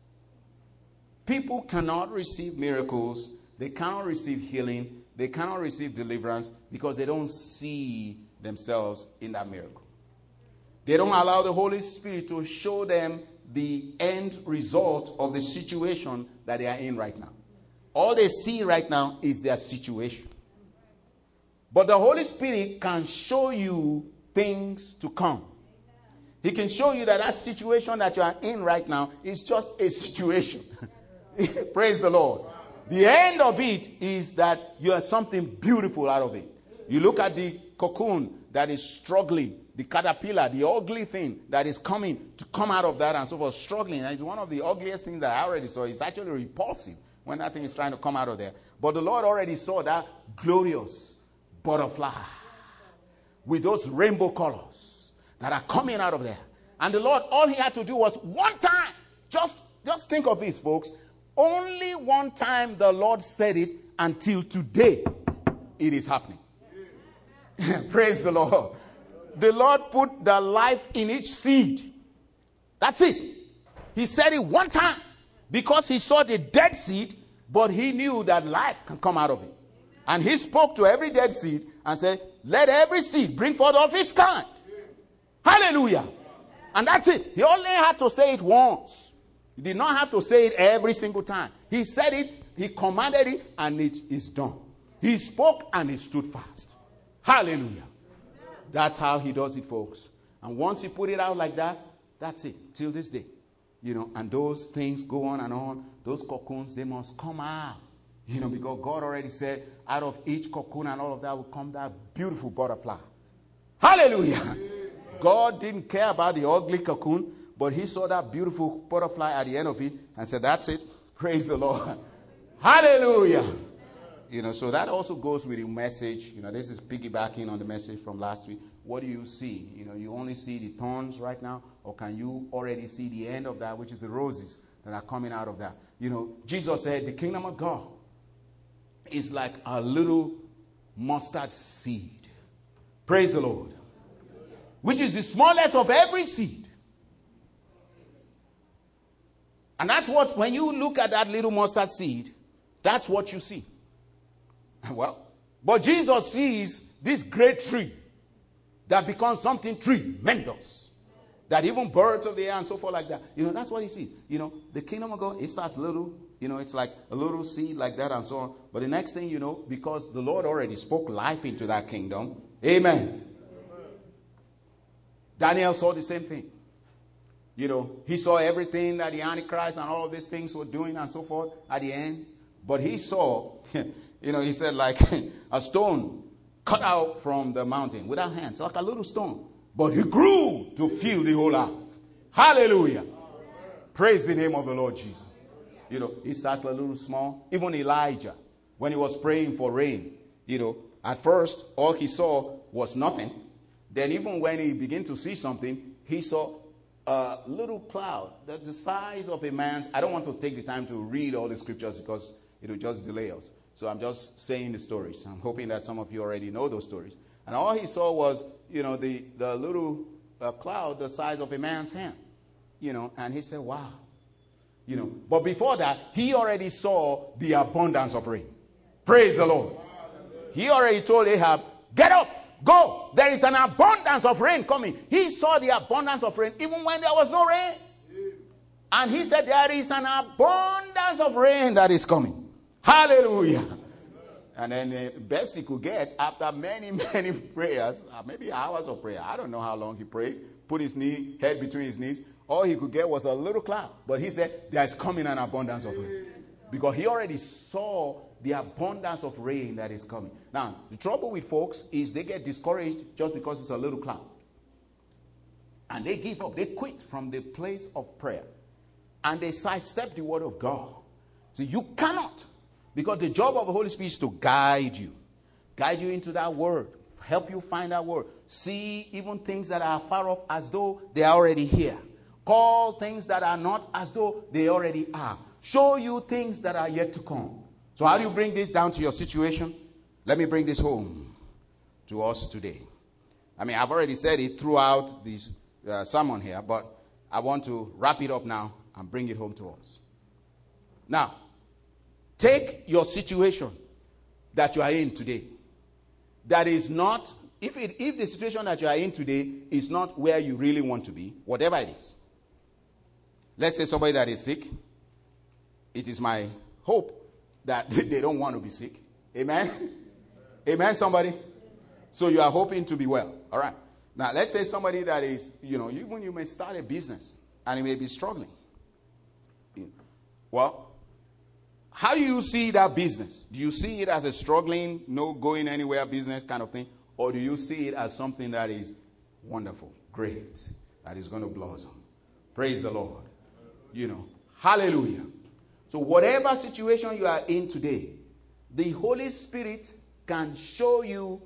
People cannot receive miracles. They cannot receive healing. They cannot receive deliverance because they don't see themselves in that miracle. They don't allow the Holy Spirit to show them the end result of the situation that they are in right now. All they see right now is their situation. But the Holy Spirit can show you things to come. He can show you that that situation that you are in right now is just a situation. Praise the Lord. The end of it is that you have something beautiful out of it. You look at the cocoon that is struggling, the caterpillar, the ugly thing that is coming to come out of that and so forth, struggling. And it's one of the ugliest things that I already saw. It's actually repulsive when that thing is trying to come out of there. But the Lord already saw that glorious butterfly with those rainbow colors that are coming out of there. And the Lord, all he had to do was one time. Just, just think of this, folks. Only one time the Lord said it until today it is happening. Praise the Lord. The Lord put the life in each seed. That's it. He said it one time because he saw the dead seed, but he knew that life can come out of it. And he spoke to every dead seed and said, let every seed bring forth of its kind. Hallelujah. And that's it. He only had to say it once. He did not have to say it every single time. He said it, he commanded it, and it is done. He spoke and it stood fast. Hallelujah. That's how he does it, folks. And once he put it out like that, that's it. Till this day. You know, and those things go on and on. Those cocoons, they must come out. You know, because God already said, out of each cocoon and all of that will come that beautiful butterfly. Hallelujah. God didn't care about the ugly cocoon, but he saw that beautiful butterfly at the end of it and said, that's it. Praise the Lord. Hallelujah. You know, so that also goes with the message. You know, this is piggybacking on the message from last week. What do you see? You know, you only see the thorns right now, or can you already see the end of that, which is the roses that are coming out of that? You know, Jesus said the kingdom of God is like a little mustard seed. Praise the Lord. Which is the smallest of every seed. And that's what, when you look at that little mustard seed, that's what you see. Well, but Jesus sees this great tree that becomes something tremendous. That even birds of the air and so forth like that. You know, that's what he sees. You know, the kingdom of God, it starts little. You know, it's like a little seed like that and so on. But the next thing you know, because the Lord already spoke life into that kingdom. Amen. Amen. Daniel saw the same thing. You know, he saw everything that the Antichrist and all of these things were doing and so forth at the end. But he saw, you know, he said like a stone cut out from the mountain without hands, like a little stone. But he grew to fill the whole earth. Hallelujah. Praise the name of the Lord Jesus. You know, he starts a little small. Even Elijah, when he was praying for rain, you know, at first, all he saw was nothing. Then even when he began to see something, he saw a little cloud that's the size of a man's. I don't want to take the time to read all the scriptures because it will just delay us. So I'm just saying the stories. I'm hoping that some of you already know those stories. And all he saw was, you know, the, the little uh, cloud the size of a man's hand. You know, and he said, wow. You know, but before that, he already saw the abundance of rain. Praise the Lord. He already told Ahab, get up, go. There is an abundance of rain coming. He saw the abundance of rain even when there was no rain. And he said, there is an abundance of rain that is coming. Hallelujah. And then the best he could get after many, many prayers, uh, maybe hours of prayer. I don't know how long he prayed. Put his knee, head between his knees. All he could get was a little cloud. But he said, there's coming an abundance of rain. Because he already saw the abundance of rain that is coming. Now, the trouble with folks is they get discouraged just because it's a little cloud. And they give up. They quit from the place of prayer. and they sidestep the word of God. So you cannot, because the job of the Holy Spirit is to guide you, guide you into that word, help you find that word. See even things that are far off as though they are already here. Call things that are not as though they already are. Show you things that are yet to come. So how do you bring this down to your situation? Let me bring this home to us today. I mean, I've already said it throughout this uh, sermon here, but I want to wrap it up now and bring it home to us. Now, take your situation that you are in today. That is not, if it, if the situation that you are in today is not where you really want to be, whatever it is. Let's say somebody that is sick. It is my hope that they don't want to be sick. Amen? Amen, somebody? So you are hoping to be well. All right. Now, let's say somebody that is, you know, even you may start a business and you may be struggling. Well, how do you see that business? Do you see it as a struggling, no going anywhere business kind of thing? Or do you see it as something that is wonderful, great, that is going to blossom? Praise the Lord. You know, hallelujah. So whatever situation you are in today, the Holy Spirit can show you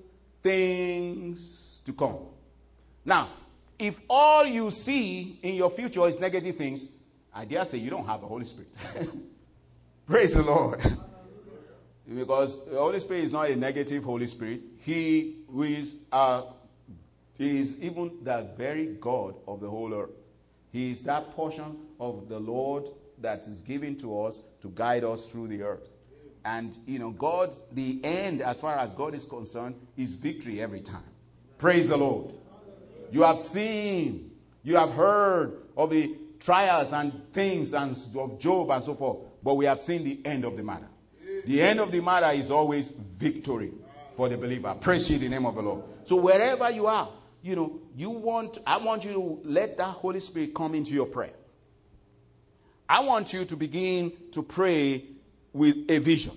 things to come. Now, if all you see in your future is negative things, I dare say you don't have the Holy Spirit. Praise the Lord. Because the Holy Spirit is not a negative Holy Spirit. He is, uh, he is even the very God of the whole earth. He is that portion of the Lord that is given to us to guide us through the earth. And, you know, God, the end, as far as God is concerned, is victory every time. Praise the Lord. You have seen, you have heard of the trials and things and of Job and so forth, but we have seen the end of the matter. The end of the matter is always victory for the believer. Praise ye the name of the Lord. So wherever you are, you know, you want, I want you to let that Holy Spirit come into your prayer. I want you to begin to pray with a vision.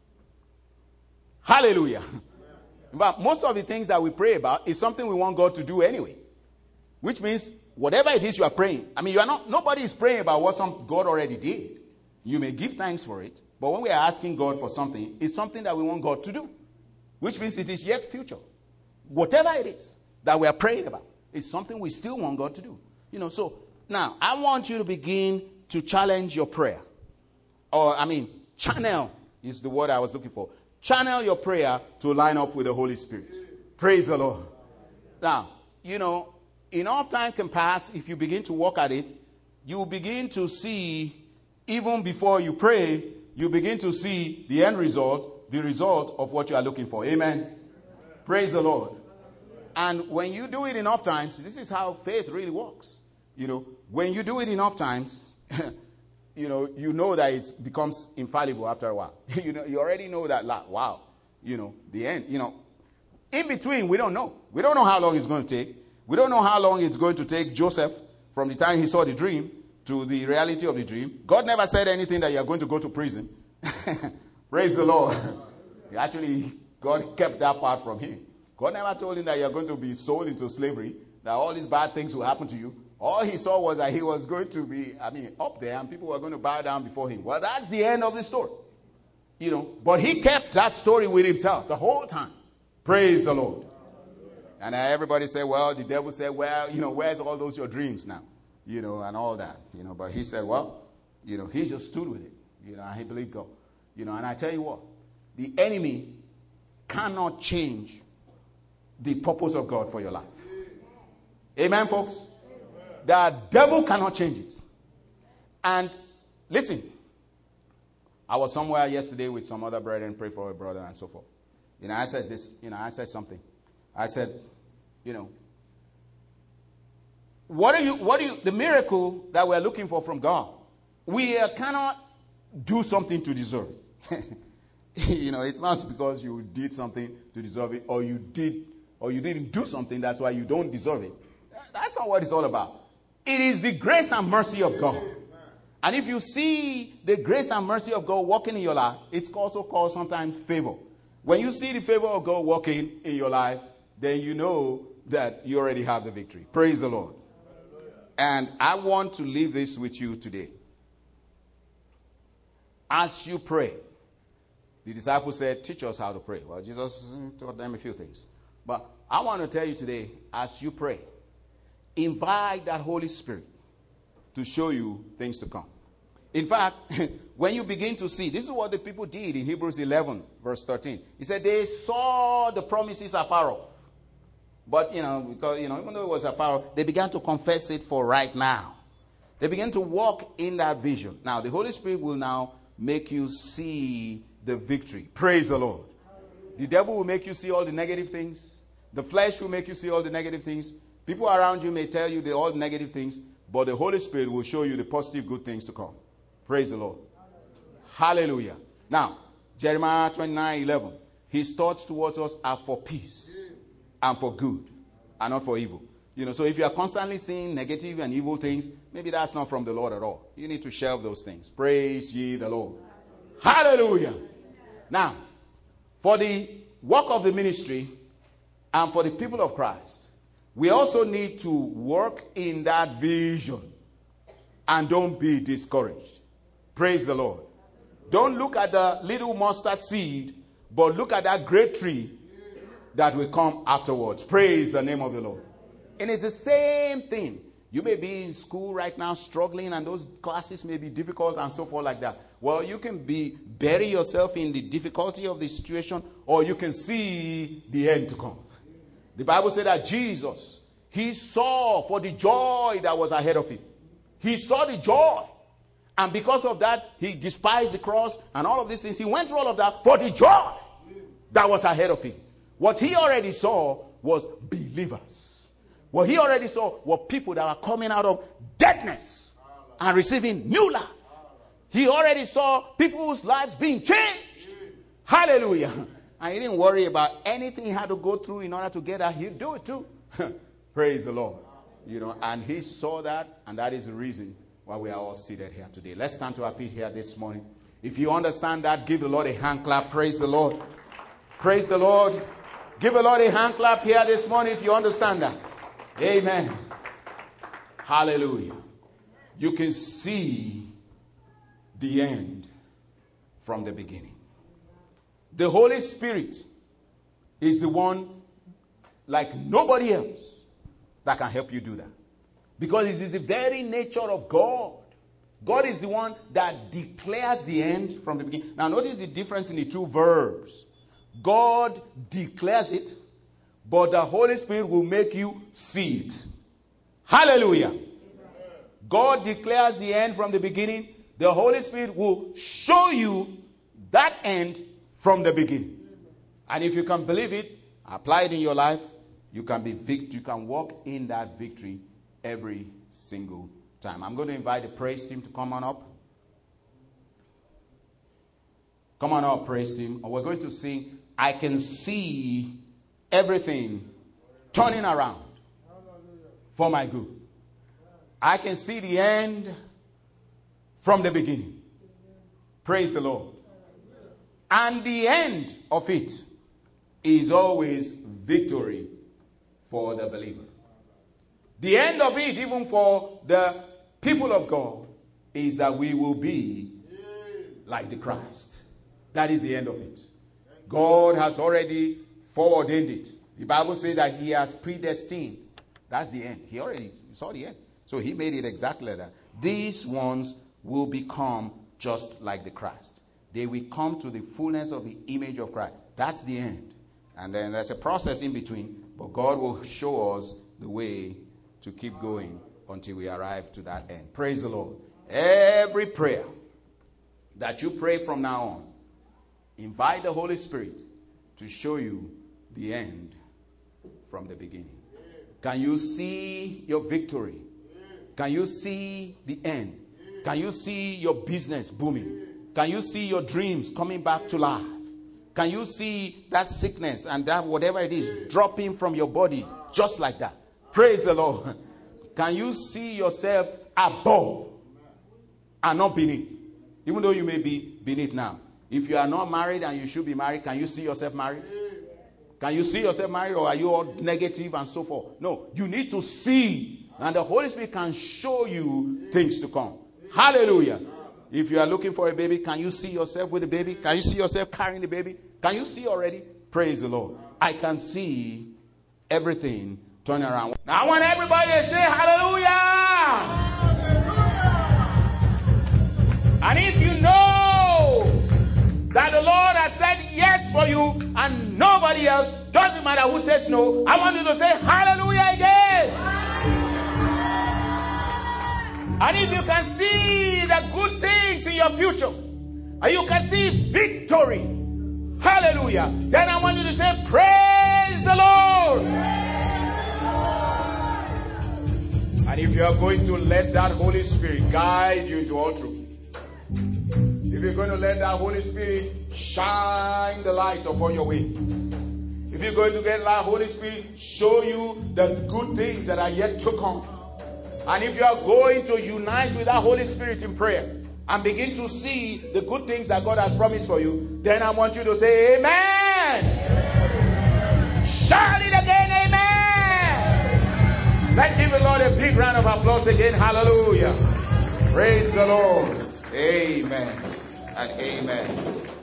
Hallelujah. But most of the things that we pray about is something we want God to do anyway. Which means whatever it is you are praying, I mean, you are not, nobody is praying about what some God already did. You may give thanks for it, but when we are asking God for something, it's something that we want God to do. Which means it is yet future. Whatever it is that we are praying about, it's something we still want God to do. You know, so now I want you to begin to challenge your prayer. Or, I mean, channel is the word I was looking for. Channel your prayer to line up with the Holy Spirit. Praise the Lord. Now, you know, enough time can pass if you begin to work at it. You begin to see, even before you pray, you begin to see the end result, the result of what you are looking for. Amen. Amen. Praise the Lord. And when you do it enough times, this is how faith really works. You know, when you do it enough times, you know, you know that it becomes infallible after a while. you know, you already know that, like, wow, you know, the end, you know. In between, we don't know. We don't know how long it's going to take. We don't know how long it's going to take Joseph from the time he saw the dream to the reality of the dream. God never said anything that you're going to go to prison. Praise the Lord. Actually, God kept that part from him. God never told him that you're going to be sold into slavery, that all these bad things will happen to you. All he saw was that he was going to be, I mean, up there and people were going to bow down before him. Well, that's the end of the story. You know, but he kept that story with himself the whole time. Praise the Lord. And everybody said, well, the devil said, well, you know, where's all those your dreams now? You know, and all that. You know, but he said, well, you know, he just stood with it. You know, and he believed God. You know, and I tell you what, the enemy cannot change the purpose of God for your life. Amen, folks? The devil cannot change it. And listen, I was somewhere yesterday with some other brethren, pray for a brother and so forth. You know, I said this, you know, I said something. I said, you know, what are you, what are you, the miracle that we're looking for from God, we uh, cannot do something to deserve it. You know, it's not because you did something to deserve it, or you did, or you didn't do something, that's why you don't deserve it. That's not what it's all about. It is the grace and mercy of God. And if you see the grace and mercy of God working in your life, it's also called sometimes favor. When you see the favor of God working in your life, then you know that you already have the victory. Praise the Lord. And I want to leave this with you today. as you pray. The disciples said, teach us how to pray. Well, Jesus taught them a few things. But I want to tell you today, as you pray, invite that Holy Spirit to show you things to come. In fact, when you begin to see, this is what the people did in Hebrews eleven, verse thirteen. He said they saw the promises afar off. But, you know, because, you know, even though it was afar off, they began to confess it for right now. They began to walk in that vision. Now, the Holy Spirit will now make you see the victory. Praise the Lord. The devil will make you see all the negative things. The flesh will make you see all the negative things. People around you may tell you the all the negative things, but the Holy Spirit will show you the positive good things to come. Praise the Lord. Hallelujah. Now, Jeremiah twenty-nine eleven. His thoughts towards us are for peace and for good and not for evil. You know, so if you are constantly seeing negative and evil things, maybe that's not from the Lord at all. You need to shelve those things. Praise ye the Lord. Hallelujah. Now, for the work of the ministry and for the people of Christ, we also need to work in that vision and don't be discouraged. Praise the Lord. Don't look at the little mustard seed, but look at that great tree that will come afterwards. Praise the name of the Lord. And it's the same thing. You may be in school right now struggling and those classes may be difficult and so forth like that. Well, you can be bury yourself in the difficulty of the situation, or you can see the end to come. The Bible said that Jesus, he saw for the joy that was ahead of him. He saw the joy. And because of that, he despised the cross and all of these things. He went through all of that for the joy that was ahead of him. What he already saw was believers. What he already saw were people that were coming out of deadness and receiving new life. He already saw people's lives being changed. Hallelujah. And he didn't worry about anything he had to go through in order to get that. He'd do it too. Praise the Lord. You know, and he saw that, and that is the reason why we are all seated here today. Let's stand to our feet here this morning. If you understand that, give the Lord a hand clap. Praise the Lord. Praise the Lord. Give the Lord a hand clap here this morning if you understand that. Amen. Hallelujah. You can see the end from the beginning. The Holy Spirit is the one like nobody else that can help you do that. Because it is the very nature of God. God is the one that declares the end from the beginning. Now notice the difference in the two verbs. God declares it, but the Holy Spirit will make you see it. Hallelujah. Amen. God declares the end from the beginning. The Holy Spirit will show you that end from the beginning. And if you can believe it, apply it in your life, you can be vict- you can walk in that victory every single time. I'm going to invite the praise team to come on up. Come on up, praise team. And we're going to sing, I Can See Everything Turning Around for My Good. I can see the end from the beginning. Praise the Lord. And the end of it is always victory for the believer. The end of it, even for the people of God, is that we will be like the Christ. That is the end of it. God has already foreordained it. The Bible says that he has predestined. That's the end. He already saw the end. So he made it exactly like that. These ones will become just like the Christ. They will come to the fullness of the image of Christ. That's the end. And then there's a process in between. But God will show us the way to keep going until we arrive to that end. Praise the Lord. Every prayer that you pray from now on, invite the Holy Spirit to show you the end from the beginning. Can you see your victory? Can you see the end? Can you see your business booming? Can you see your dreams coming back to life? Can you see that sickness and that whatever it is dropping from your body just like that? Praise the Lord. Can you see yourself above and not beneath? Even though you may be beneath now. If you are not married and you should be married, can you see yourself married? Can you see yourself married, or are you all negative and so forth? No, you need to see. And the Holy Spirit can show you things to come. Hallelujah. If you are looking for a baby, can you see yourself with a baby? Can you see yourself carrying the baby? Can you see already? Praise the Lord. I can see everything turning around. Now I want everybody to say hallelujah. Hallelujah. And if you know that the Lord has said yes for you and nobody else, doesn't matter who says no, I want you to say hallelujah again. And if you can see the good things in your future, and you can see victory, hallelujah, then I want you to say praise the Lord. And if you are going to let that Holy Spirit guide you into all truth, if you're going to let that Holy Spirit shine the light upon your way, if you're going to get that Holy Spirit show you the good things that are yet to come, and if you are going to unite with that Holy Spirit in prayer and begin to see the good things that God has promised for you, then I want you to say amen. Shout it again, amen. Let's give the Lord a big round of applause again. Hallelujah. Praise the Lord. Amen and amen.